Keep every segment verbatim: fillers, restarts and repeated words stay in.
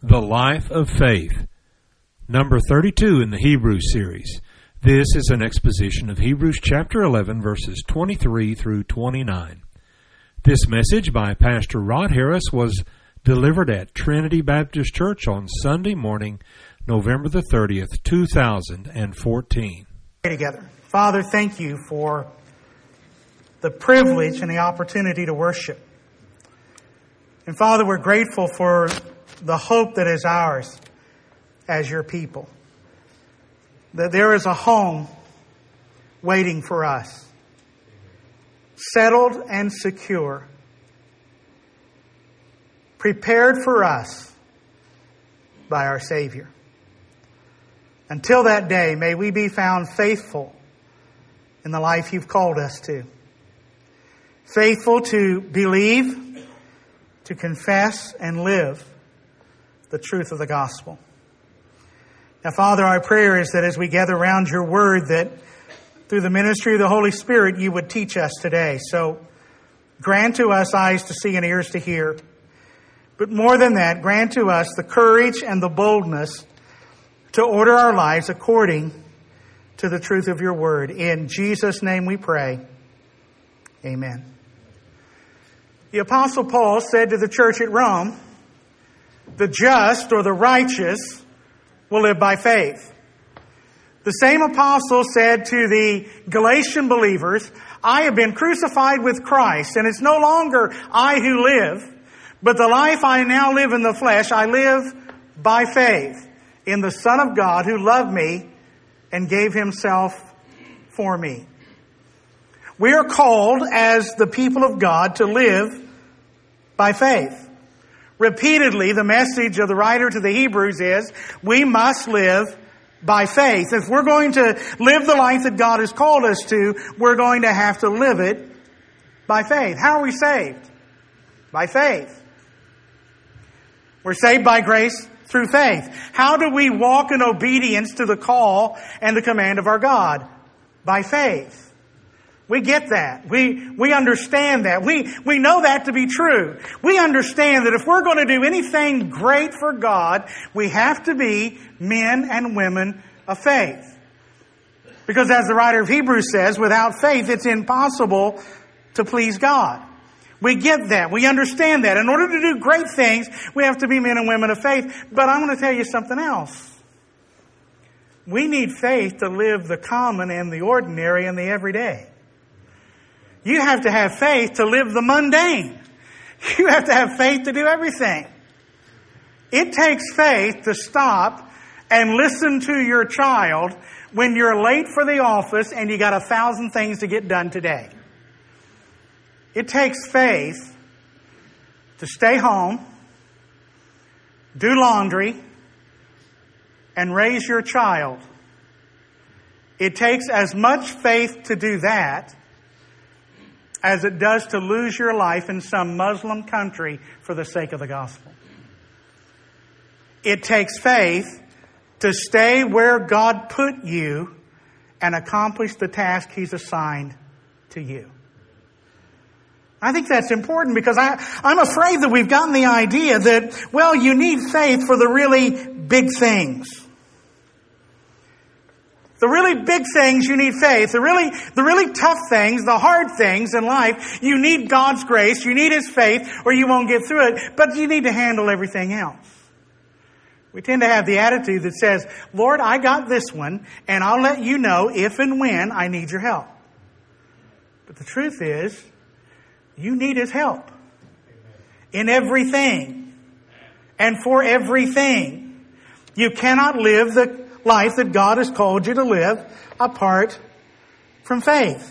The Life of Faith, number thirty-two in the Hebrews series. This is an exposition of Hebrews chapter eleven, verses twenty-three through twenty-nine. This message by Pastor Rod Harris was delivered at Trinity Baptist Church on Sunday morning, November the thirtieth, two thousand fourteen. Together. Father, thank you for the privilege and the opportunity to worship. And Father, we're grateful for the hope that is ours as your people. That there is a home waiting for us. Settled and secure. Prepared for us by our Savior. Until that day, may we be found faithful in the life you've called us to. Faithful to believe, to confess, and live the truth of the gospel. Now, Father, our prayer is that as we gather around your word, that through the ministry of the Holy Spirit, you would teach us today. So grant to us eyes to see and ears to hear. But more than that, grant to us the courage and the boldness to order our lives according to the truth of your word. In Jesus' name we pray. Amen. The Apostle Paul said to the church at Rome, the just or the righteous will live by faith. The same apostle said to the Galatian believers, I have been crucified with Christ, and it's no longer I who live, but the life I now live in the flesh, I live by faith in the Son of God who loved me and gave himself for me. We are called as the people of God to live by faith. Repeatedly, the message of the writer to the Hebrews is, we must live by faith. If we're going to live the life that God has called us to, we're going to have to live it by faith. How are we saved? By faith. We're saved by grace through faith. How do we walk in obedience to the call and the command of our God? By faith. We get that. We we understand that. We we know that to be true. We understand that if we're going to do anything great for God, we have to be men and women of faith. Because as the writer of Hebrews says, without faith it's impossible to please God. We get that. We understand that. In order to do great things, we have to be men and women of faith. But I'm going to tell you something else. We need faith to live the common and the ordinary and the everyday. You have to have faith to live the mundane. You have to have faith to do everything. It takes faith to stop and listen to your child when you're late for the office and you got a thousand things to get done today. It takes faith to stay home, do laundry, and raise your child. It takes as much faith to do that as it does to lose your life in some Muslim country for the sake of the gospel. It takes faith to stay where God put you and accomplish the task He's assigned to you. I think that's important because I, I'm afraid that we've gotten the idea that, well, you need faith for the really big things. The really big things, you need faith. The really, the really tough things, the hard things in life, you need God's grace, you need His faith, or you won't get through it. But you need to handle everything else. We tend to have the attitude that says, Lord, I got this one, and I'll let you know if and when I need your help. But the truth is, you need His help. In everything. And for everything. You cannot live the life that God has called you to live apart from faith.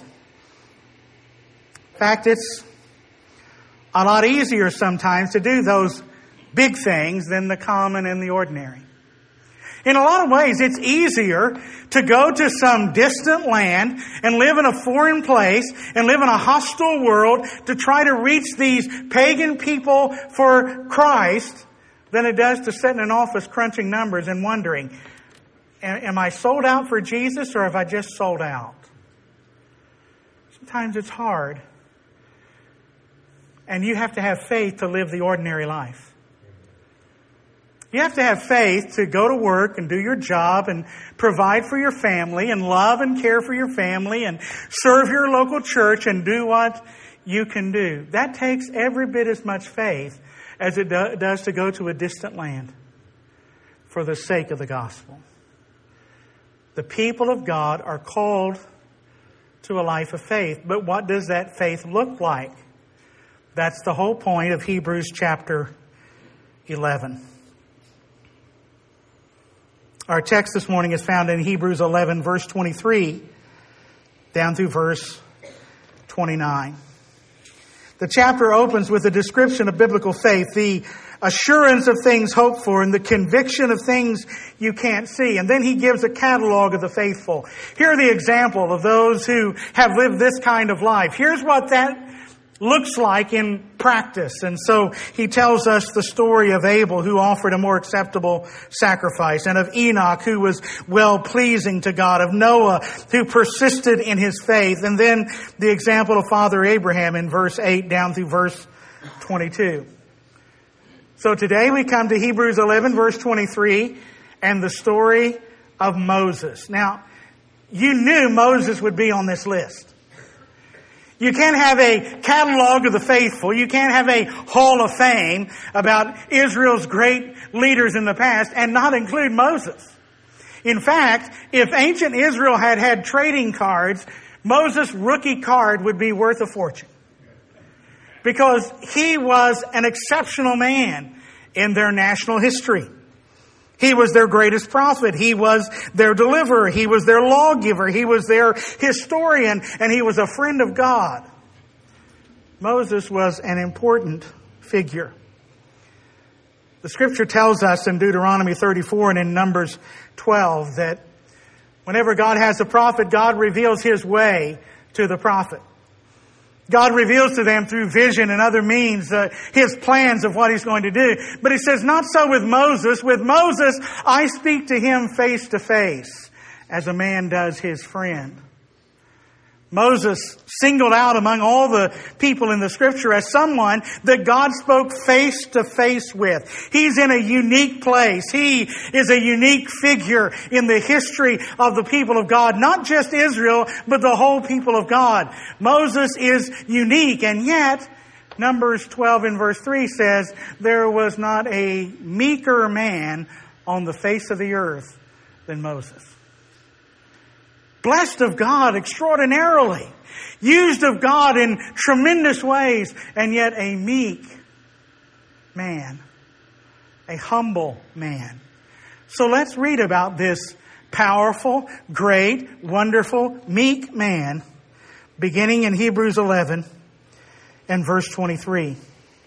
In fact, it's a lot easier sometimes to do those big things than the common and the ordinary. In a lot of ways, it's easier to go to some distant land and live in a foreign place and live in a hostile world to try to reach these pagan people for Christ than it does to sit in an office crunching numbers and wondering, am I sold out for Jesus or have I just sold out? Sometimes it's hard. And you have to have faith to live the ordinary life. You have to have faith to go to work and do your job and provide for your family and love and care for your family and serve your local church and do what you can do. That takes every bit as much faith as it do- does to go to a distant land for the sake of the gospel. The people of God are called to a life of faith. But what does that faith look like? That's the whole point of Hebrews chapter eleven. Our text this morning is found in Hebrews eleven, verse twenty-three, down through verse twenty-nine. The chapter opens with a description of biblical faith, the assurance of things hoped for and the conviction of things you can't see. And then he gives a catalog of the faithful. Here are the example of those who have lived this kind of life. Here's what that looks like in practice. And so he tells us the story of Abel, who offered a more acceptable sacrifice, and of Enoch, who was well-pleasing to God, of Noah, who persisted in his faith, and then the example of Father Abraham in verse eight down through verse twenty-two. So today we come to Hebrews eleven, verse twenty-three, and the story of Moses. Now, you knew Moses would be on this list. You can't have a catalog of the faithful. You can't have a hall of fame about Israel's great leaders in the past and not include Moses. In fact, if ancient Israel had had trading cards, Moses' rookie card would be worth a fortune. Because he was an exceptional man in their national history. He was their greatest prophet. He was their deliverer. He was their lawgiver. He was their historian. And he was a friend of God. Moses was an important figure. The scripture tells us in Deuteronomy thirty-four and in Numbers twelve that whenever God has a prophet, God reveals his way to the prophet. God reveals to them through vision and other means uh, his plans of what he's going to do. But he says, not so with Moses. With Moses, I speak to him face to face, as a man does his friend. Moses singled out among all the people in the scripture as someone that God spoke face to face with. He's in a unique place. He is a unique figure in the history of the people of God. Not just Israel, but the whole people of God. Moses is unique, and yet Numbers twelve in verse three says, there was not a meeker man on the face of the earth than Moses. Blessed of God extraordinarily. Used of God in tremendous ways. And yet a meek man. A humble man. So let's read about this powerful, great, wonderful, meek man. Beginning in Hebrews eleven and verse twenty-three.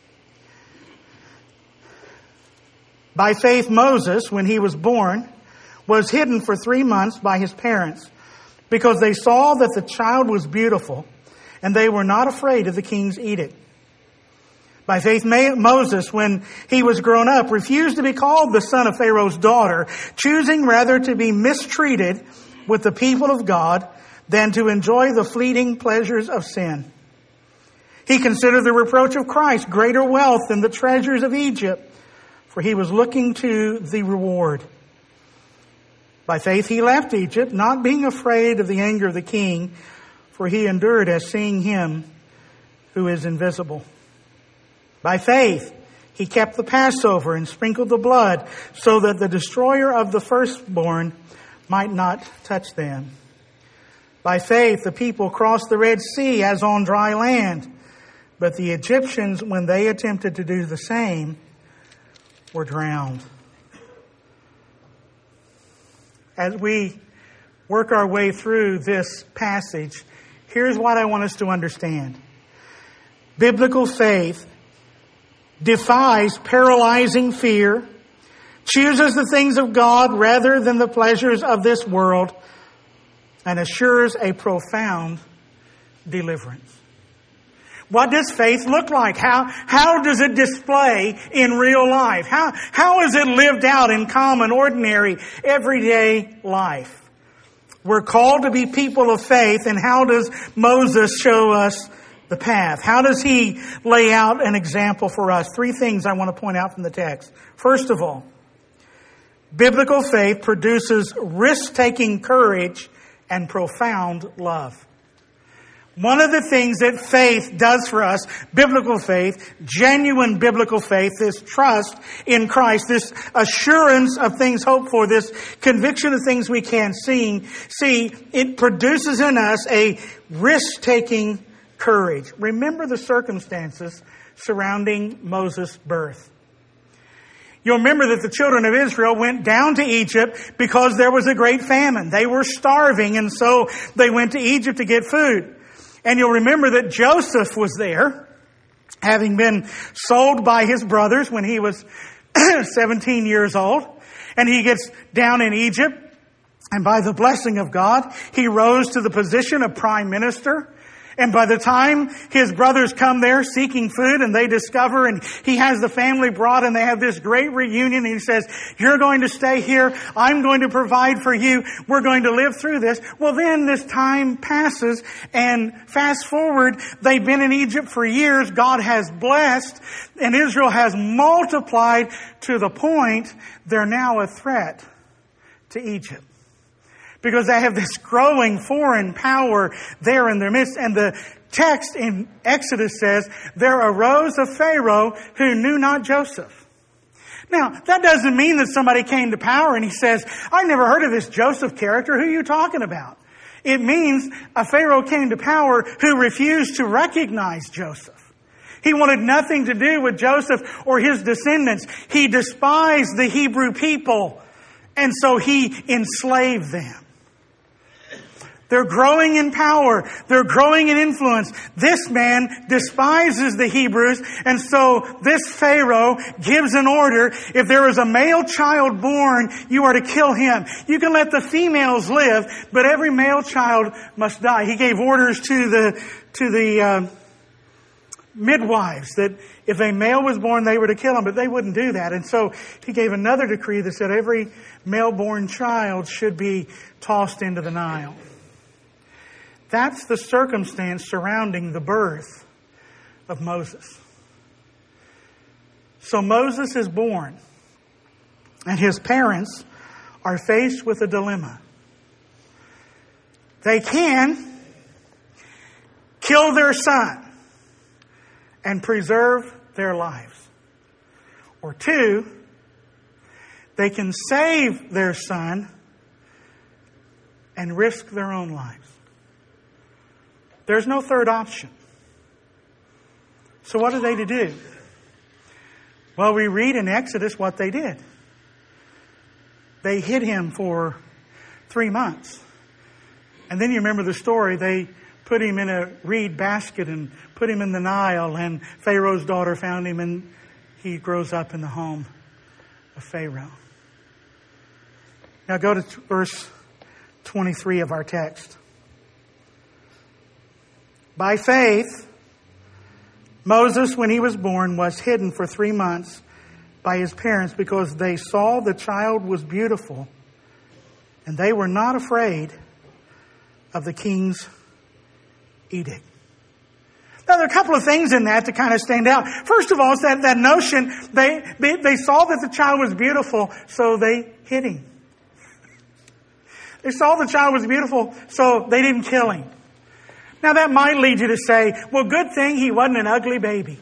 By faith Moses, when he was born, was hidden for three months by his parents, because they saw that the child was beautiful, and they were not afraid of the king's edict. By faith, Moses, when he was grown up, refused to be called the son of Pharaoh's daughter, choosing rather to be mistreated with the people of God than to enjoy the fleeting pleasures of sin. He considered the reproach of Christ greater wealth than the treasures of Egypt, for he was looking to the reward. By faith he left Egypt, not being afraid of the anger of the king, for he endured as seeing him who is invisible. By faith he kept the Passover and sprinkled the blood, so that the destroyer of the firstborn might not touch them. By faith the people crossed the Red Sea as on dry land, but the Egyptians, when they attempted to do the same, were drowned. As we work our way through this passage, here's what I want us to understand. Biblical faith defies paralyzing fear, chooses the things of God rather than the pleasures of this world, and assures a profound deliverance. What does faith look like? How, how does it display in real life? How, how is it lived out in common, ordinary, everyday life? We're called to be people of faith, and how does Moses show us the path? How does he lay out an example for us? Three things I want to point out from the text. First of all, Biblical faith produces risk-taking courage and profound love. One of the things that faith does for us, biblical faith, genuine biblical faith, this trust in Christ, this assurance of things hoped for, this conviction of things we can't see, see, it produces in us a risk-taking courage. Remember the circumstances surrounding Moses' birth. You'll remember that the children of Israel went down to Egypt because there was a great famine. They were starving, and so they went to Egypt to get food. And you'll remember that Joseph was there, having been sold by his brothers when he was seventeen years old. And he gets down in Egypt, and by the blessing of God, he rose to the position of prime minister. And by the time his brothers come there seeking food and they discover, and he has the family brought, and they have this great reunion, and he says, you're going to stay here. I'm going to provide for you. We're going to live through this. Well, then this time passes, and fast forward, they've been in Egypt for years. God has blessed, and Israel has multiplied to the point they're now a threat to Egypt. Because they have this growing foreign power there in their midst. And the text in Exodus says, there arose a Pharaoh who knew not Joseph. Now, that doesn't mean that somebody came to power and he says, I've never heard of this Joseph character. Who are you talking about? It means a Pharaoh came to power who refused to recognize Joseph. He wanted nothing to do with Joseph or his descendants. He despised the Hebrew people, and so he enslaved them. They're growing in power. They're growing in influence. This man despises the Hebrews, and so this Pharaoh gives an order. If there is a male child born, you are to kill him. You can let the females live, but every male child must die. He gave orders to the to the uh, midwives that if a male was born, they were to kill him, but they wouldn't do that. And so he gave another decree that said every male-born child should be tossed into the Nile. That's the circumstance surrounding the birth of Moses. So Moses is born, and his parents are faced with a dilemma. They can kill their son and preserve their lives. Or two, they can save their son and risk their own lives. There's no third option. So what are they to do? Well, we read in Exodus what they did. They hid him for three months. And then you remember the story. They put him in a reed basket and put him in the Nile, and Pharaoh's daughter found him, and he grows up in the home of Pharaoh. Now go to verse twenty-three of our text. By faith, Moses, when he was born, was hidden for three months by his parents because they saw the child was beautiful, and they were not afraid of the king's edict. Now, there are a couple of things in that to kind of stand out. First of all, it's that, that notion, they, they, they saw that the child was beautiful, so they hid him. They saw the child was beautiful, so they didn't kill him. Now that might lead you to say, well, good thing he wasn't an ugly baby.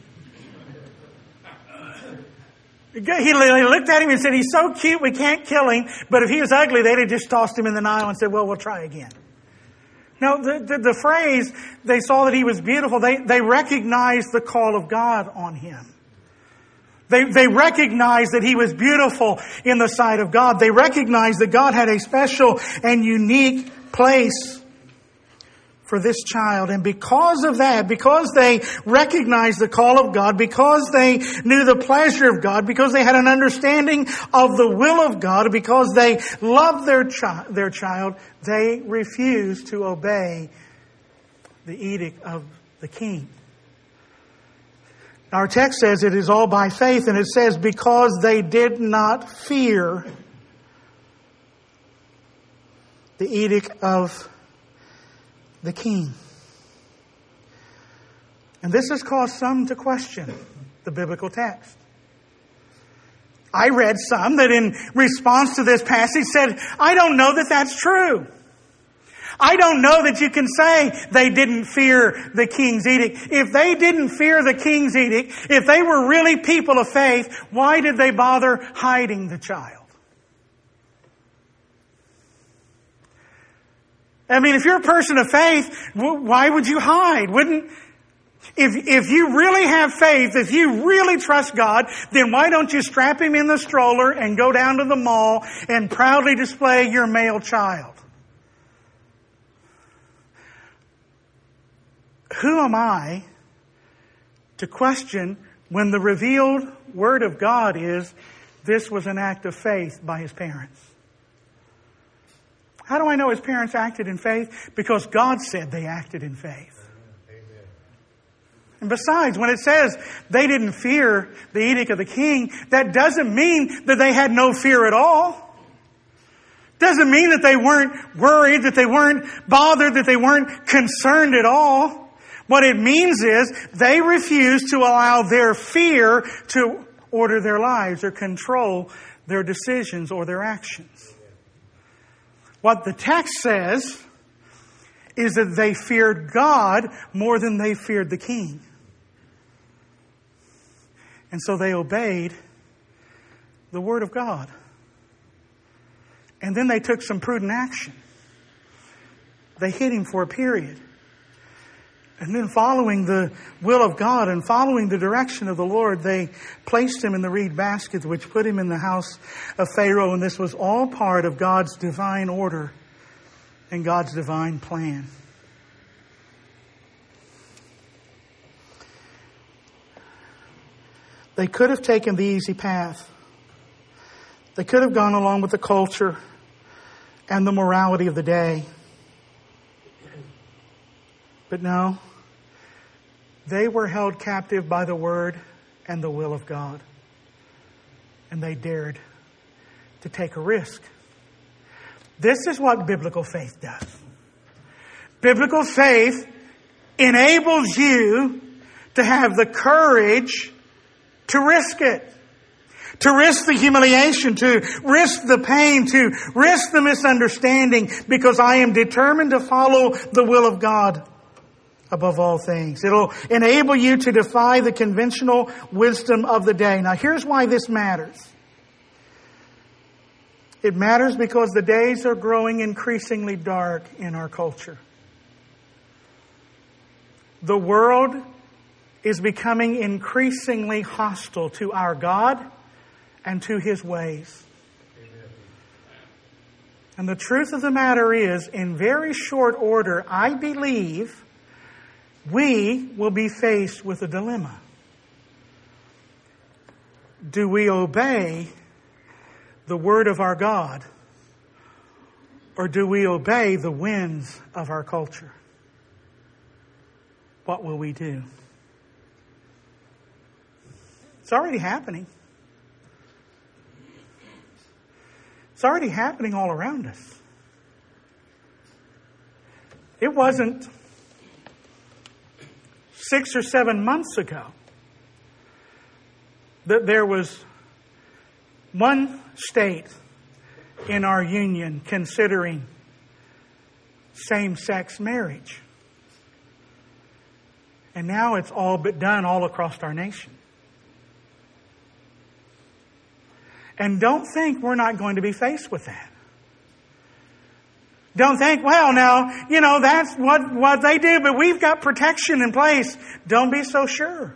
He looked at him and said, he's so cute we can't kill him, but if he was ugly, they'd have just tossed him in the Nile and said, well, we'll try again. No, the, the, the phrase, they saw that he was beautiful, they, they recognized the call of God on him. They, they recognized that he was beautiful in the sight of God. They recognized that God had a special and unique place for this child. And because of that, because they recognized the call of God, because they knew the pleasure of God, because they had an understanding of the will of God, because they loved their, chi- their child, they refused to obey the edict of the king. Our text says it is all by faith, and it says because they did not fear the edict of the king. And this has caused some to question the biblical text. I read some that in response to this passage said, I don't know that that's true. I don't know that you can say they didn't fear the king's edict. If they didn't fear the king's edict, if they were really people of faith, why did they bother hiding the child? I mean, if you're a person of faith, why would you hide? Wouldn't, if, if you really have faith, if you really trust God, then why don't you strap him in the stroller and go down to the mall and proudly display your male child? Who am I to question when the revealed Word of God is this was an act of faith by his parents? How do I know his parents acted in faith? Because God said they acted in faith. Amen. And besides, when it says they didn't fear the edict of the king, that doesn't mean that they had no fear at all. Doesn't mean that they weren't worried, that they weren't bothered, that they weren't concerned at all. What it means is they refused to allow their fear to order their lives or control their decisions or their actions. What the text says is that they feared God more than they feared the king. And so they obeyed the Word of God. And then they took some prudent action. They hid him for a period. And then following the will of God and following the direction of the Lord, they placed him in the reed basket, which put him in the house of Pharaoh. And this was all part of God's divine order and God's divine plan. They could have taken the easy path. They could have gone along with the culture and the morality of the day. But no, they were held captive by the Word and the will of God. And they dared to take a risk. This is what biblical faith does. Biblical faith enables you to have the courage to risk it. To risk the humiliation, to risk the pain, to risk the misunderstanding, because I am determined to follow the will of God above all things. It'll enable you to defy the conventional wisdom of the day. Now, here's why this matters. It matters because the days are growing increasingly dark in our culture. The world is becoming increasingly hostile to our God and to his ways. Amen. And the truth of the matter is, in very short order, I believe we will be faced with a dilemma. Do we obey the word of our God, or do we obey the winds of our culture? What will we do? It's already happening. It's already happening all around us. It wasn't six or seven months ago that there was one state in our union considering same-sex marriage. And now it's all but done all across our nation. And don't think we're not going to be faced with that. Don't think, well, now, you know, that's what, what they do, but we've got protection in place. Don't be so sure.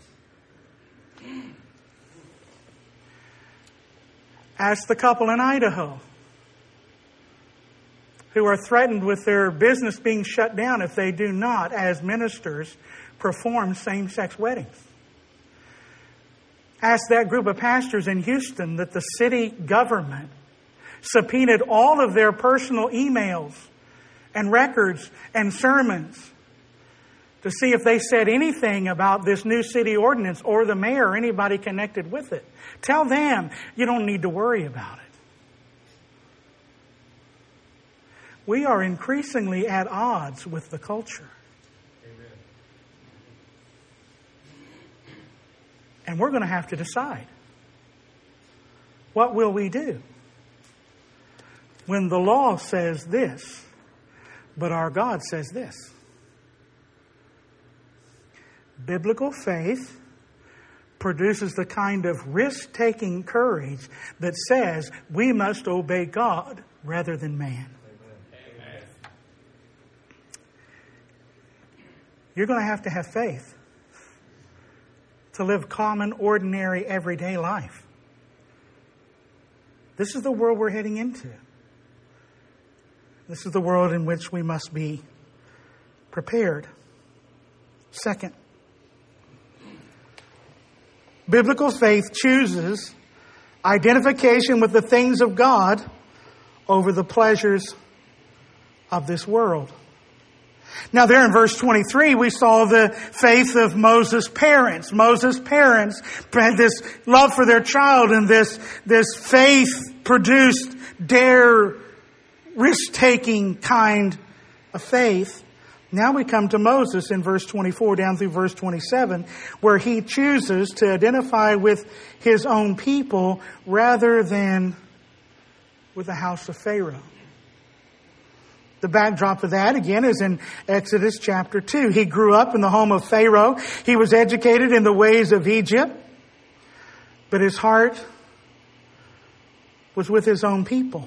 Ask the couple in Idaho who are threatened with their business being shut down if they do not, as ministers, perform same-sex weddings. Ask that group of pastors in Houston that the city government subpoenaed all of their personal emails and records and sermons to see if they said anything about this new city ordinance or the mayor or anybody connected with it. Tell them you don't need to worry about it. We are increasingly at odds with the culture. Amen. And we're going to have to decide. What will we do when the law says this, but our God says this? Biblical faith produces the kind of risk-taking courage that says we must obey God rather than man. Amen. You're going to have to have faith to live common, ordinary, everyday life. This is the world we're heading into. This is the world in which we must be prepared. Second, biblical faith chooses identification with the things of God over the pleasures of this world. Now there in verse twenty-three, we saw the faith of Moses' parents. Moses' parents had this love for their child, and this, this faith produced dare, risk-taking kind of faith. Now we come to Moses in verse twenty-four down through verse twenty-seven, where he chooses to identify with his own people rather than with the house of Pharaoh. The backdrop for that, again, is in Exodus chapter two. He grew up in the home of Pharaoh. He was educated in the ways of Egypt. But his heart was with his own people.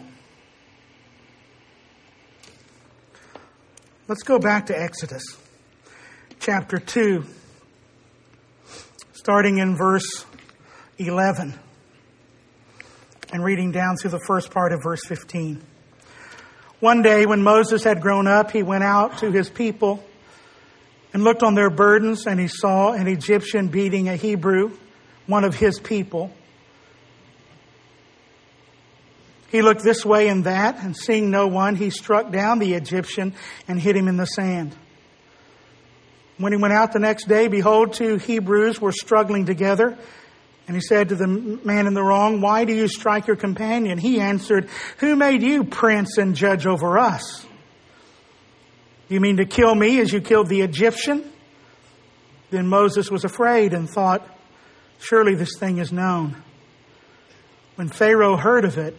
Let's go back to Exodus chapter two, starting in verse eleven and reading down through the first part of verse fifteen. One day when Moses had grown up, he went out to his people and looked on their burdens, and he saw an Egyptian beating a Hebrew, one of his people. He looked this way and that, and seeing no one, he struck down the Egyptian and hid him in the sand. When he went out the next day, behold, two Hebrews were struggling together. And he said to the man in the wrong, "Why do you strike your companion?" He answered, "Who made you prince and judge over us? You mean to kill me as you killed the Egyptian?" Then Moses was afraid and thought, "Surely this thing is known." When Pharaoh heard of it,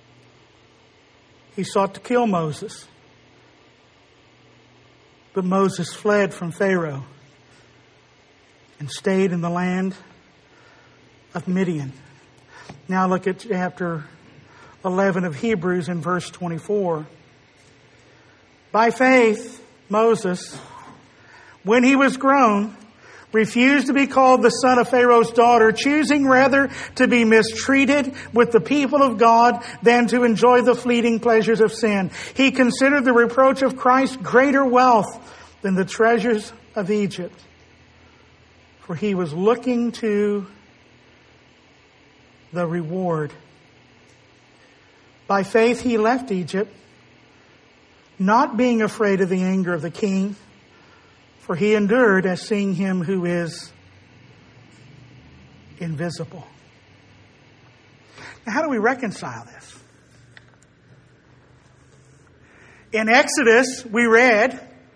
he sought to kill Moses. But Moses fled from Pharaoh and stayed in the land of Midian. Now look at chapter eleven of Hebrews in verse twenty-four. By faith, Moses, when he was grown, refused to be called the son of Pharaoh's daughter, choosing rather to be mistreated with the people of God than to enjoy the fleeting pleasures of sin. He considered the reproach of Christ greater wealth than the treasures of Egypt, for he was looking to the reward. By faith he left Egypt, not being afraid of the anger of the king, for he endured as seeing him who is invisible. Now, how do we reconcile this? In Exodus, we read,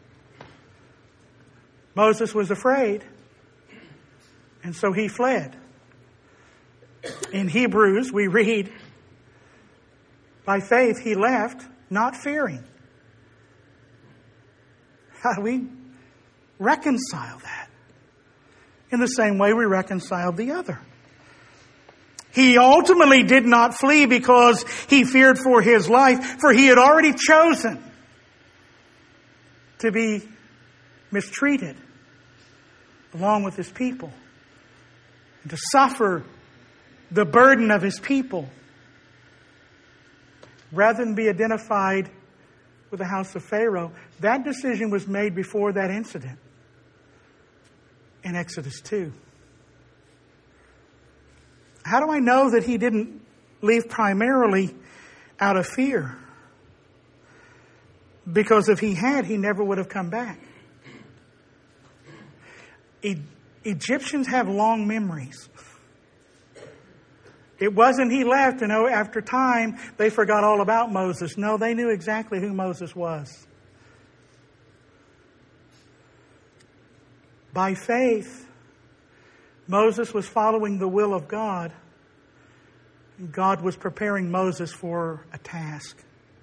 Moses was afraid, and so he fled. In Hebrews, we read, by faith he left, not fearing. How do we reconcile that? In the same way we reconciled the other. He ultimately did not flee because he feared for his life, for he had already chosen to be mistreated along with his people and to suffer the burden of his people rather than be identified with the house of Pharaoh. That decision was made before that incident in Exodus two. How do I know that he didn't leave primarily out of fear? Because if he had, he never would have come back. E- Egyptians have long memories. It wasn't he left and oh, after time they forgot all about Moses. No, they knew exactly who Moses was. By faith, Moses was following the will of God, God was preparing Moses for a task.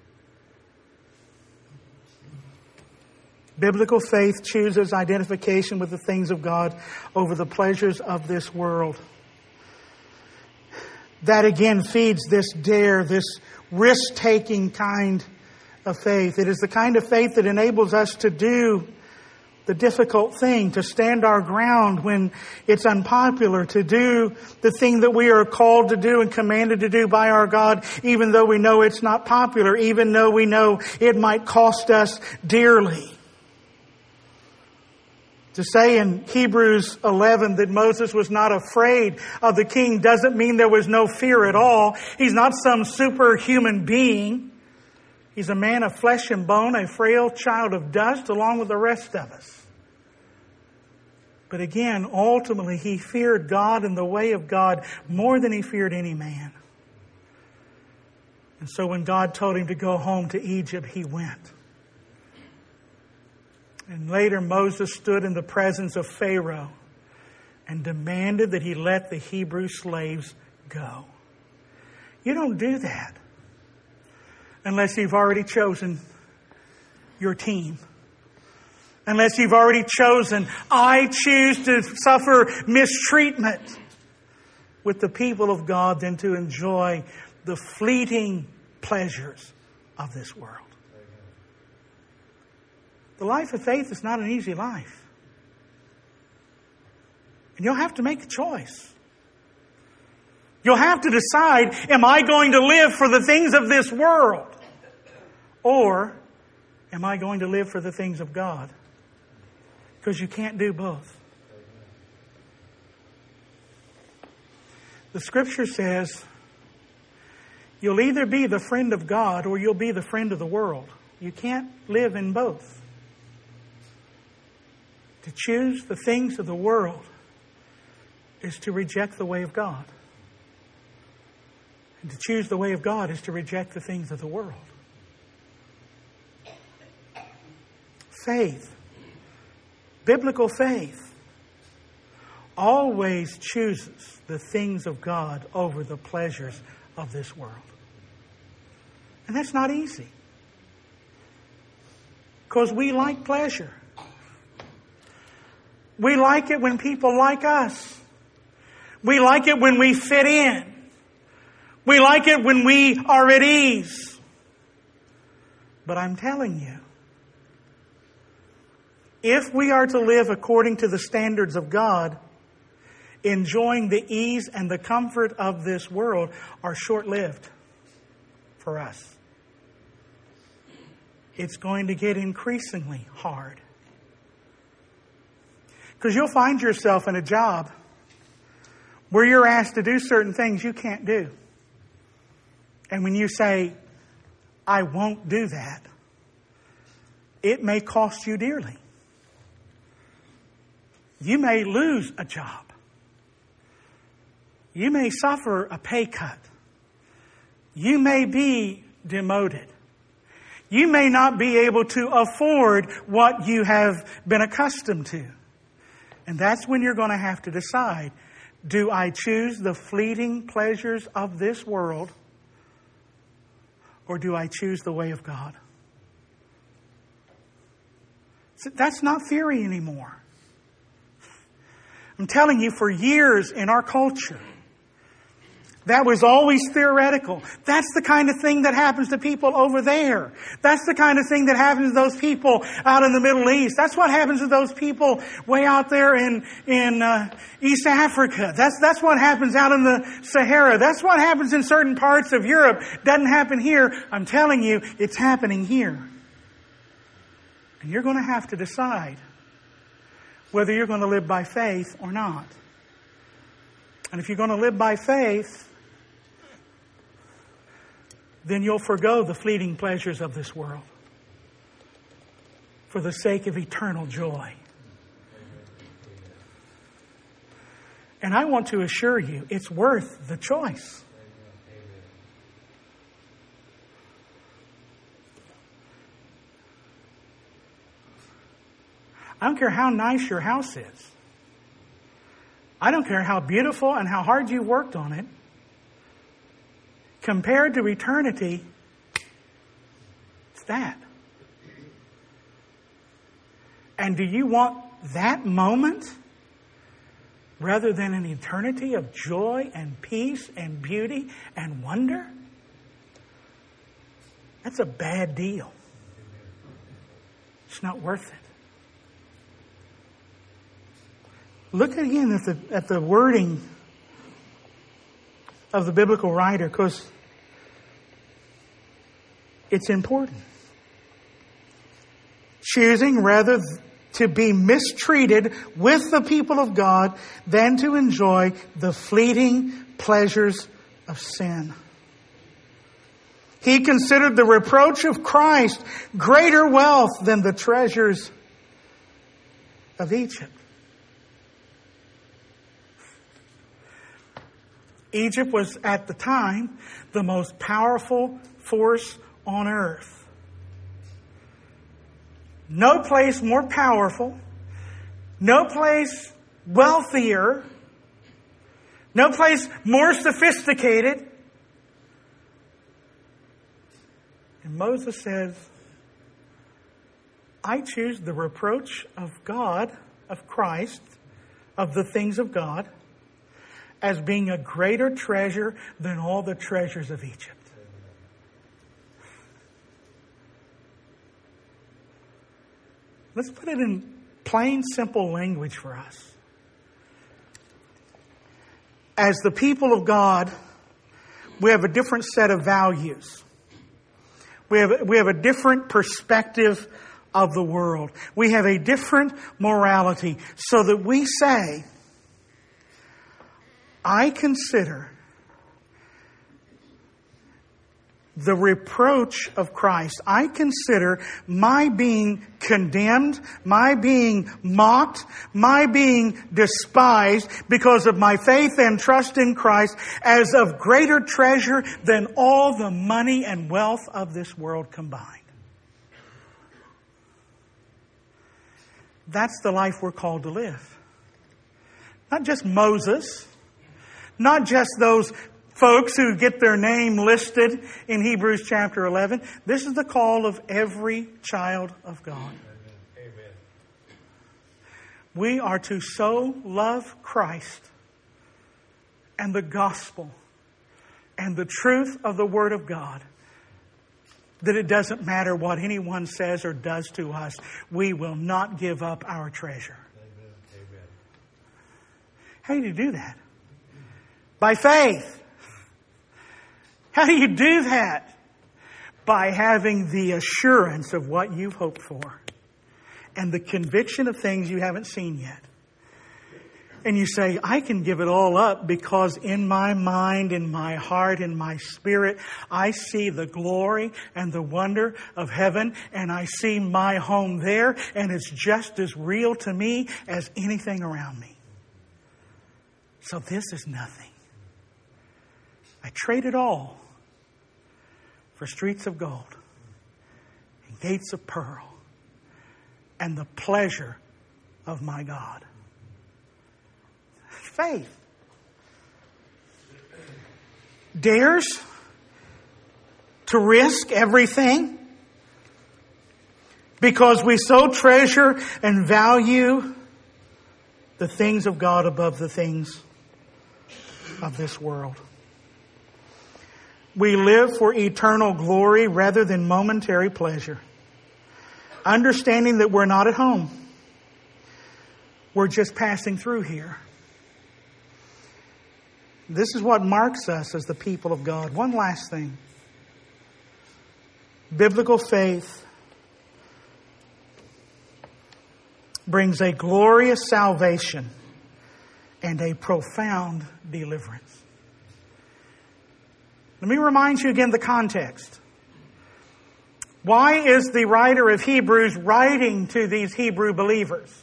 Biblical faith chooses identification with the things of God over the pleasures of this world. That again feeds this dare, this risk-taking kind of faith. It is the kind of faith that enables us to do the difficult thing, to stand our ground when it's unpopular, to do the thing that we are called to do and commanded to do by our God, even though we know it's not popular, even though we know it might cost us dearly. To say in Hebrews eleven that Moses was not afraid of the king doesn't mean there was no fear at all. He's not some superhuman being. He's a man of flesh and bone, a frail child of dust, along with the rest of us. But again, ultimately, he feared God and the way of God more than he feared any man. And so when God told him to go home to Egypt, he went. And later Moses stood in the presence of Pharaoh and demanded that he let the Hebrew slaves go. You don't do that unless you've already chosen your team. Unless you've already chosen, I choose to suffer mistreatment with the people of God than to enjoy the fleeting pleasures of this world. The life of faith is not an easy life. And you'll have to make a choice. You'll have to decide, am I going to live for the things of this world? Or am I going to live for the things of God? Because you can't do both. The Scripture says, you'll either be the friend of God or you'll be the friend of the world. You can't live in both. To choose the things of the world is to reject the way of God. And to choose the way of God is to reject the things of the world. Faith, biblical faith, always chooses the things of God over the pleasures of this world. And that's not easy. Because we like pleasure. We like it when people like us. We like it when we fit in. We like it when we are at ease. But I'm telling you, if we are to live according to the standards of God, enjoying the ease and the comfort of this world are short-lived for us. It's going to get increasingly hard. Because you'll find yourself in a job where you're asked to do certain things you can't do. And when you say, I won't do that, it may cost you dearly. You may lose a job. You may suffer a pay cut. You may be demoted. You may not be able to afford what you have been accustomed to. And that's when you're going to have to decide, do I choose the fleeting pleasures of this world, or do I choose the way of God? That's not theory anymore. I'm telling you, for years in our culture, that was always theoretical. That's the kind of thing that happens to people over there. That's the kind of thing that happens to those people out in the Middle East. That's what happens to those people way out there in in uh, East Africa. That's that's what happens out in the Sahara. That's what happens in certain parts of Europe. Doesn't happen here. I'm telling you, it's happening here. And you're going to have to decide whether you're going to live by faith or not. And if you're going to live by faith, then you'll forgo the fleeting pleasures of this world for the sake of eternal joy. And I want to assure you, it's worth the choice. I don't care how nice your house is. I don't care how beautiful and how hard you've worked on it. compared to eternity, it's that. And do you want that moment rather than an eternity of joy and peace and beauty and wonder? That's a bad deal. It's not worth it. Look again at the, at the wording of the biblical writer, because it's important. Choosing rather to be mistreated with the people of God than to enjoy the fleeting pleasures of sin. He considered the reproach of Christ greater wealth than the treasures of Egypt. Egypt was at the time the most powerful force on earth. No place more powerful, no place wealthier, no place more sophisticated. And Moses says, I choose the reproach of God, of Christ, of the things of God, as being a greater treasure than all the treasures of Egypt. Let's put it in plain, simple language for us. As the people of God, we have a different set of values. We have, we have a different perspective of the world. We have a different morality, so that we say, I consider the reproach of Christ. I consider my being condemned, my being mocked, my being despised because of my faith and trust in Christ as of greater treasure than all the money and wealth of this world combined. That's the life we're called to live. Not just Moses, not just those folks who get their name listed in Hebrews chapter eleven. This is the call of every child of God. Amen. We are to so love Christ and the gospel and the truth of the Word of God that it doesn't matter what anyone says or does to us. We will not give up our treasure. Amen. How do you do that? By faith. How do you do that? By having the assurance of what you've hoped for and the conviction of things you haven't seen yet. And you say, I can give it all up because in my mind, in my heart, in my spirit, I see the glory and the wonder of heaven, and I see my home there, and it's just as real to me as anything around me. So this is nothing. I trade it all for streets of gold and gates of pearl and the pleasure of my God. Faith. Dares to risk everything because we so treasure and value the things of God above the things of this world. We live for eternal glory rather than momentary pleasure. Understanding that we're not at home. We're just passing through here. This is what marks us as the people of God. One last thing. Biblical faith brings a glorious salvation and a profound deliverance. Let me remind you again the context. Why is the writer of Hebrews writing to these Hebrew believers?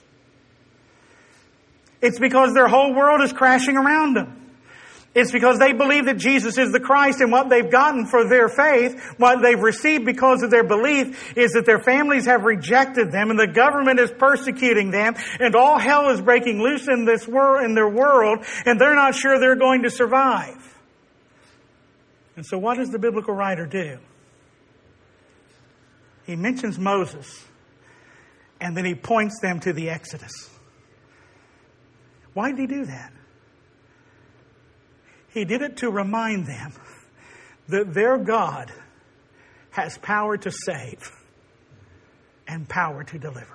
It's because their whole world is crashing around them. It's because they believe that Jesus is the Christ, and what they've gotten for their faith, what they've received because of their belief, is that their families have rejected them, and the government is persecuting them, and all hell is breaking loose in this world, in their world, and they're not sure they're going to survive. And so what does the biblical writer do? He mentions Moses, and then he points them to the Exodus. Why did he do that? He did it to remind them that their God has power to save and power to deliver.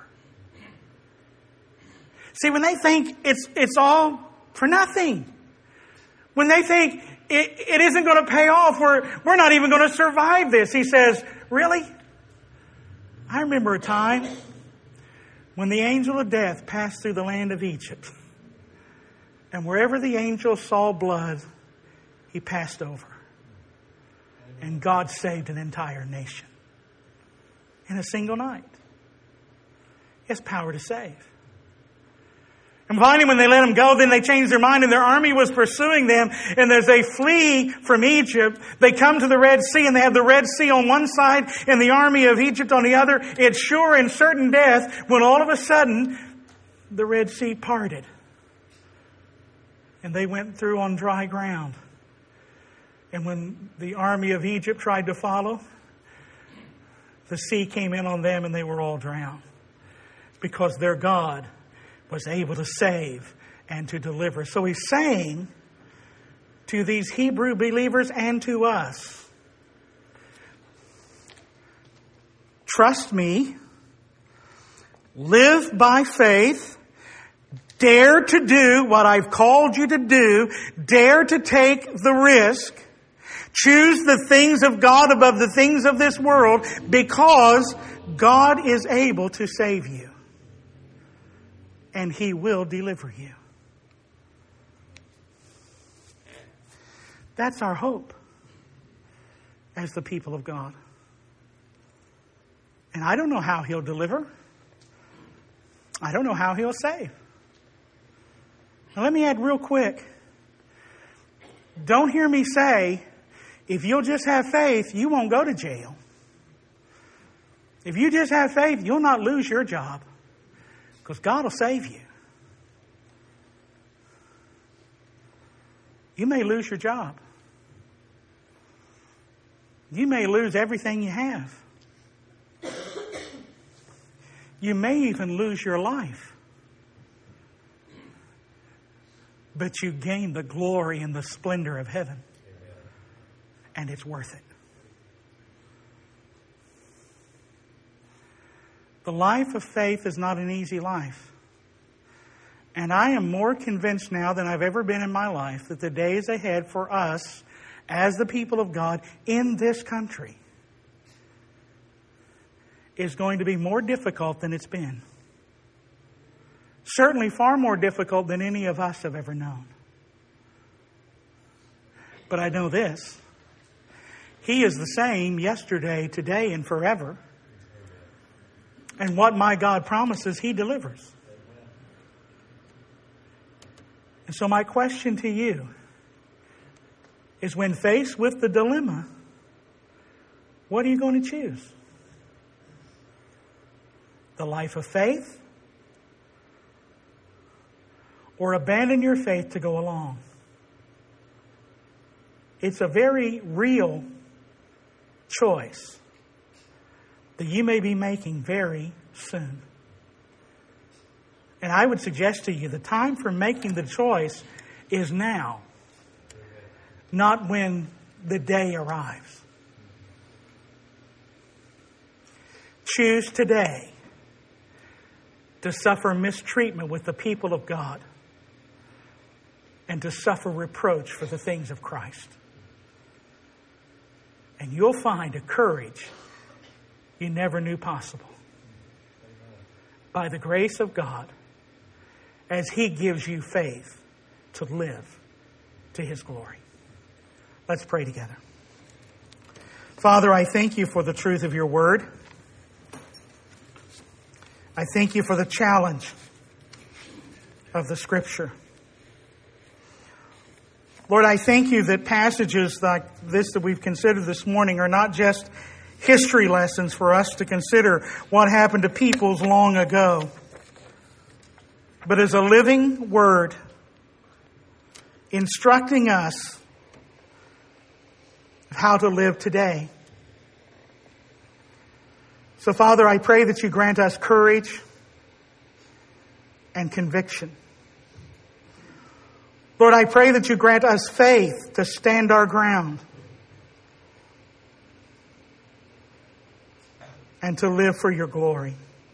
See, when they think it's it's all for nothing, when they think it, it isn't going to pay off, we're, we're not even going to survive this, he says, really? I remember a time when the angel of death passed through the land of Egypt. And wherever the angel saw blood, he passed over. And God saved an entire nation in a single night. He has power to save. And finally, when they let them go, then they changed their mind, and their army was pursuing them. And as they flee from Egypt, they come to the Red Sea, and they have the Red Sea on one side and the army of Egypt on the other. It's sure and certain death when all of a sudden the Red Sea parted. And they went through on dry ground. And when the army of Egypt tried to follow, the sea came in on them and they were all drowned. Because their God was able to save and to deliver. So he's saying to these Hebrew believers and to us, trust me, live by faith, dare to do what I've called you to do, dare to take the risk, choose the things of God above the things of this world, because God is able to save you. And He will deliver you. That's our hope as the people of God. And I don't know how He'll deliver. I don't know how He'll save. Now let me add real quick. Don't hear me say, if you'll just have faith, you won't go to jail. If you just have faith, you'll not lose your job. Because God will save you. You may lose your job. You may lose everything you have. You may even lose your life. But you gain the glory and the splendor of heaven. And it's worth it. The life of faith is not an easy life. And I am more convinced now than I've ever been in my life that the days ahead for us as the people of God in this country is going to be more difficult than it's been. Certainly far more difficult than any of us have ever known. But I know this. He is the same yesterday, today, and forever. And what my God promises, He delivers. And so my question to you is, when faced with the dilemma, what are you going to choose? The life of faith? Or abandon your faith to go along? It's a very real choice that you may be making very soon. And I would suggest to you the time for making the choice is now, not when the day arrives. Choose today to suffer mistreatment with the people of God and to suffer reproach for the things of Christ. And you'll find a courage you never knew possible. By the grace of God, as He gives you faith to live to His glory. Let's pray together. Father, I thank You for the truth of Your word. I thank You for the challenge of the Scripture. Lord, I thank You that passages like this that we've considered this morning are not just history lessons for us to consider what happened to peoples long ago, but as a living word instructing us of how to live today. So, Father, I pray that you grant us courage and conviction. Lord, I pray that you grant us faith to stand our ground and to live for your glory.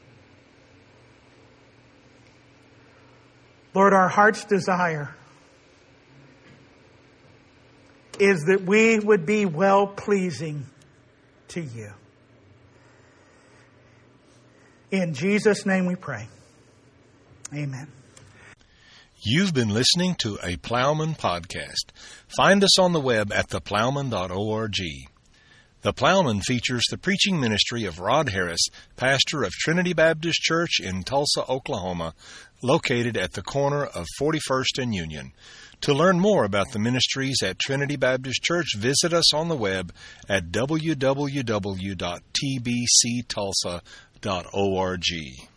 Lord, our heart's desire is that we would be well-pleasing to you. In Jesus' name we pray. Amen. You've been listening to a Plowman podcast. Find us on the web at the plowman dot org. The Plowman features the preaching ministry of Rod Harris, pastor of Trinity Baptist Church in Tulsa, Oklahoma, located at the corner of forty-first and Union. To learn more about the ministries at Trinity Baptist Church, visit us on the web at w w w dot t b c tulsa dot org.